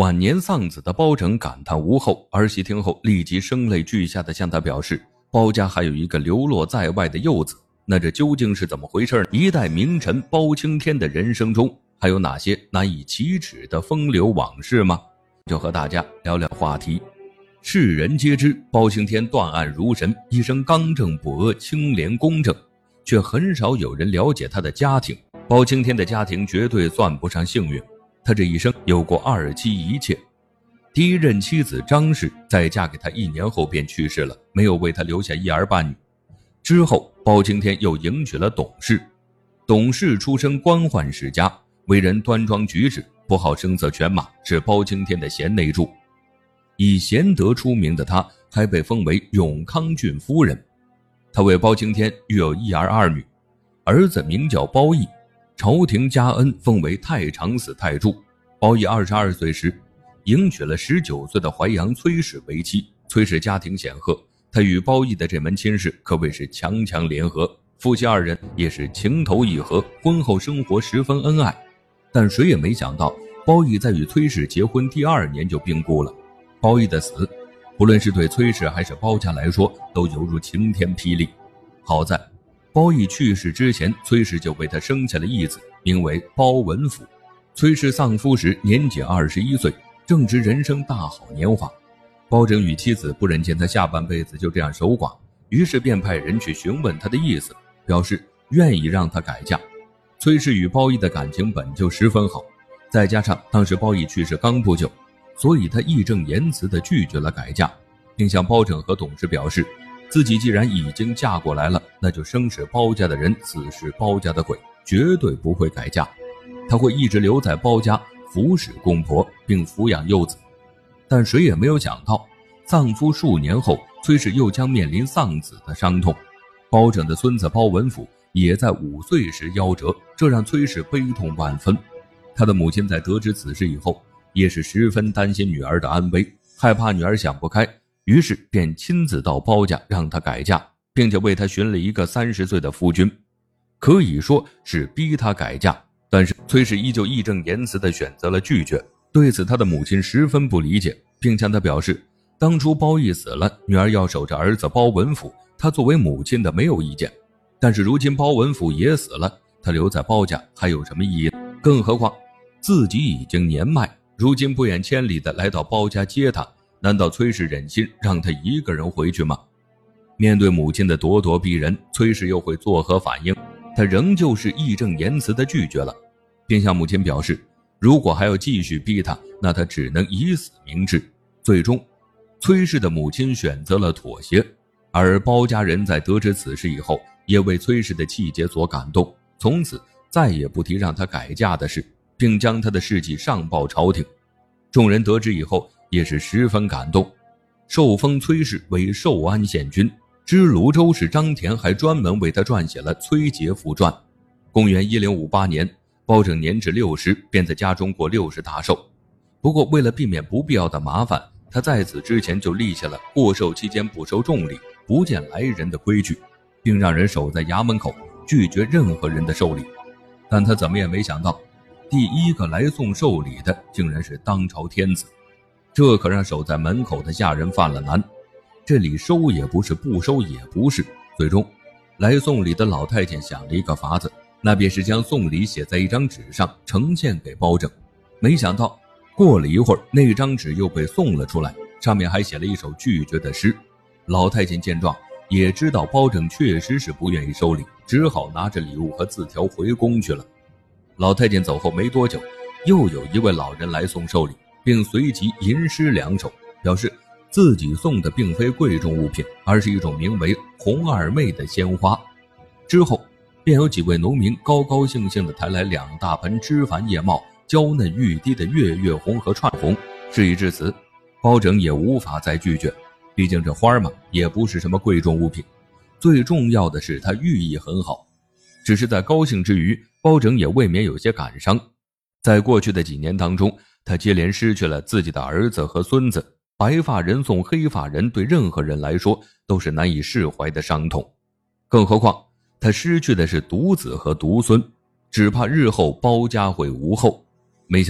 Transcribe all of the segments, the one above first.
晚年丧子的包拯感叹无后，儿媳听后立即声泪俱下地向他表示，包家还有一个流落在外的幼子，那这究竟是怎么回事呢？一代名臣包青天的人生中还有哪些难以启齿的风流往事吗？就和大家聊聊话题。世人皆知包青天断案如神，一生刚正不阿，清廉公正，却很少有人了解他的家庭。包青天的家庭绝对算不上幸运，他这一生有过2妻1妾。第一任妻子张氏在嫁给他1年后便去世了，没有为他留下一儿半女。之后包青天又迎娶了董氏。董氏出身官宦世家，为人端庄举止，不好声色犬马，是包青天的贤内助。以贤德出名的他还被封为永康郡夫人。他为包青天育有1儿2女，儿子名叫包义，朝廷加恩封为太常寺太助。包义22岁时迎娶了19岁的淮阳崔氏为妻。崔氏家庭显赫，他与包义的这门亲事可谓是强强联合，夫妻2人也是情投意合，婚后生活十分恩爱。但谁也没想到，包义在与崔氏结婚第2年就病故了。包义的死，不论是对崔氏还是包家来说，都犹如晴天霹雳。好在包义去世之前，崔氏就为他生下了一子，名为包文甫。崔氏丧夫时年仅21岁，正值人生大好年华。包拯与妻子不忍见他下半辈子就这样守寡，于是便派人去询问他的意思，表示愿意让他改嫁。崔氏与包义的感情本就十分好，再加上当时包义去世刚不久，所以他义正言辞地拒绝了改嫁，并向包拯和董氏表示，自己既然已经嫁过来了，那就生是包家的人，死是包家的鬼，绝对不会改嫁。他会一直留在包家服侍公婆，并抚养幼子。但谁也没有想到，丧夫数年后，崔氏又将面临丧子的伤痛。包拯的孙子包文甫也在5岁时夭折，这让崔氏悲痛万分。他的母亲在得知此事以后，也是十分担心女儿的安危，害怕女儿想不开，于是便亲自到包家让她改嫁，并且为她寻了一个30岁的夫君，可以说是逼她改嫁。但是崔氏依旧义正言辞地选择了拒绝。对此他的母亲十分不理解，并向他表示，当初包义死了，女儿要守着儿子包文甫，她作为母亲的没有意见。但是如今包文甫也死了，她留在包家还有什么意义？更何况自己已经年迈，如今不远千里的来到包家接他，难道崔氏忍心让他一个人回去吗？面对母亲的咄咄逼人，崔氏又会作何反应？他仍旧是义正言辞地拒绝了，并向母亲表示，如果还要继续逼他，那他只能以死明志。最终崔氏的母亲选择了妥协，而包家人在得知此事以后，也为崔氏的气节所感动，从此再也不提让他改嫁的事，并将他的事迹上报朝廷。众人得知以后也是十分感动，受封崔氏为寿安县君。知泸州市张田还专门为他撰写了崔杰父传。公元1058年，包拯年至60，便在家中过60大寿。不过为了避免不必要的麻烦，他在此之前就立下了过寿期间不收重礼、不见来人的规矩，并让人守在衙门口，拒绝任何人的寿礼。但他怎么也没想到，第一个来送寿礼的竟然是当朝天子，这可让守在门口的下人犯了难。这礼收也不是，不收也不是，最终来送礼的老太监想了一个法子，那便是将送礼写在一张纸上呈现给包拯。没想到过了一会儿，那张纸又被送了出来，上面还写了一首拒绝的诗。老太监见状，也知道包拯确实是不愿意收礼，只好拿着礼物和字条回宫去了。老太监走后没多久，又有一位老人来送寿礼，并随即吟诗2首，表示自己送的并非贵重物品，而是一种名为红二妹的鲜花。之后便有几位农民高高兴兴地抬来2大盆枝繁叶茂、娇嫩欲滴的月月红和串红。事已至此，包拯也无法再拒绝，毕竟这花嘛，也不是什么贵重物品，最重要的是它寓意很好。只是在高兴之余，包拯也未免有些感伤。在过去的几年当中，他接连失去了自己的儿子和孙子，白发人送黑发人对任何人来说都是难以释怀的伤痛，更何况他失去的是独子和独孙，只怕日后包家会无后。没想到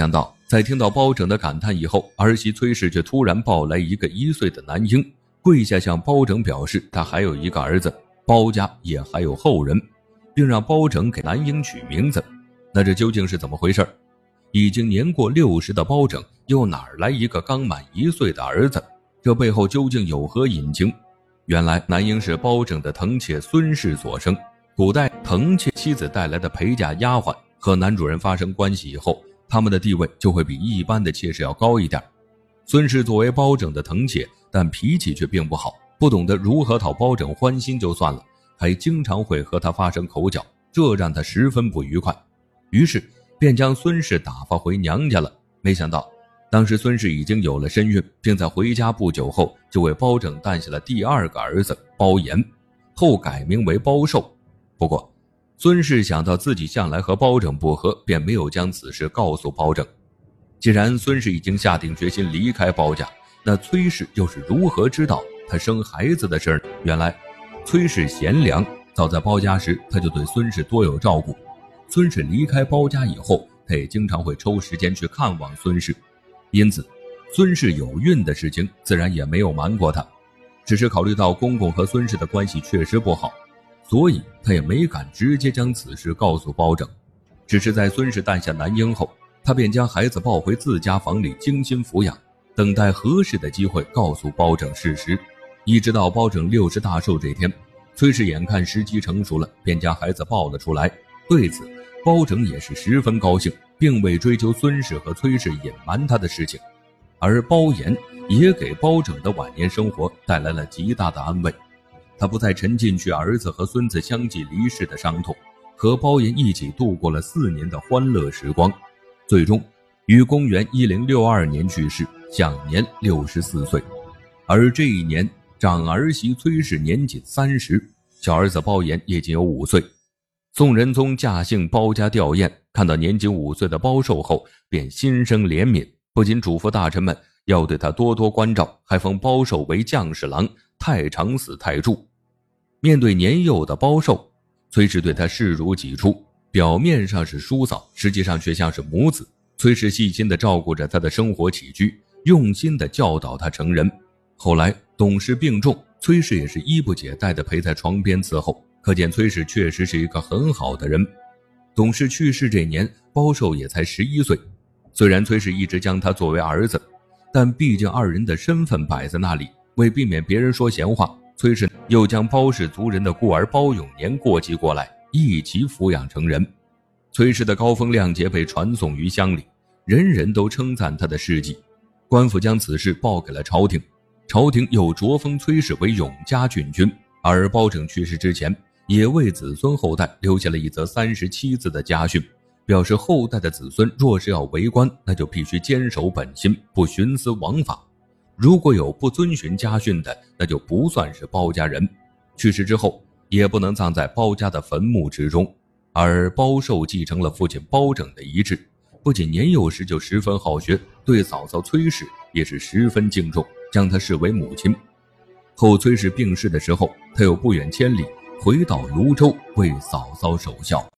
在听到包拯的感叹以后，儿媳崔氏却突然抱来一个1岁的男婴，跪下向包拯表示他还有一个儿子，包家也还有后人，并让包拯给男婴取名字。那这究竟是怎么回事？已经年过60的包拯又哪来一个刚满1岁的儿子？这背后究竟有何隐情？原来男婴是包拯的藤妾孙氏所生。古代藤妾妻子带来的陪嫁丫鬟和男主人发生关系以后，他们的地位就会比一般的妾室要高一点。孙氏作为包拯的藤妾，但脾气却并不好，不懂得如何讨包拯欢心就算了，还经常会和他发生口角，这让他十分不愉快。于是便将孙氏打发回娘家了。没想到当时孙氏已经有了身孕，并在回家不久后就为包拯诞下了第2个儿子包延，后改名为包寿。不过孙氏想到自己向来和包拯不和，便没有将此事告诉包拯。既然孙氏已经下定决心离开包家，那崔氏又是如何知道他生孩子的事呢？原来崔氏贤良，早在包家时他就对孙氏多有照顾。孙氏离开包家以后，他也经常会抽时间去看望孙氏，因此孙氏有孕的事情自然也没有瞒过他。只是考虑到公公和孙氏的关系确实不好，所以他也没敢直接将此事告诉包拯。只是在孙氏诞下男婴后，他便将孩子抱回自家房里精心抚养，等待合适的机会告诉包拯事实。一直到包拯60大寿这天，崔氏眼看时机成熟了，便将孩子抱了出来。对此包拯也是十分高兴，并未追究孙氏和崔氏隐瞒他的事情。而包延也给包拯的晚年生活带来了极大的安慰，他不再沉浸去儿子和孙子相继离世的伤痛，和包延一起度过了4年的欢乐时光，最终于公元1062年去世，享年64岁。而这一年长儿媳崔氏年仅30，小儿子包延也仅有5岁。宋仁宗驾幸包家吊唁，看到年仅5岁的包寿后，便心生怜悯，不仅嘱咐大臣们要对他多多关照，还封包寿为将士郎、太常寺太助。面对年幼的包寿，崔氏对他视如己出，表面上是叔嫂，实际上却像是母子。崔氏细心地照顾着他的生活起居，用心地教导他成人。后来董氏病重，崔氏也是衣不解带地陪在床边伺候，可见崔氏确实是一个很好的人。董氏去世这年，包寿也才11岁。虽然崔氏一直将他作为儿子，但毕竟2人的身份摆在那里，为避免别人说闲话，崔氏又将包氏族人的孤儿包永年过继过来，一起抚养成人。崔氏的高风亮节被传颂于乡里，人人都称赞他的事迹。官府将此事报给了朝廷，朝廷又擢封崔氏为永嘉郡君。而包拯去世之前，也为子孙后代留下了一则37字的家训，表示后代的子孙若是要为官，那就必须坚守本心，不徇私枉法。如果有不遵循家训的，那就不算是包家人。去世之后，也不能葬在包家的坟墓之中。而包寿继承了父亲包拯的遗志，不仅年幼时就十分好学，对嫂嫂崔氏也是十分敬重，将她视为母亲。后崔氏病逝的时候，他又不远千里回到泸州为嫂嫂守孝。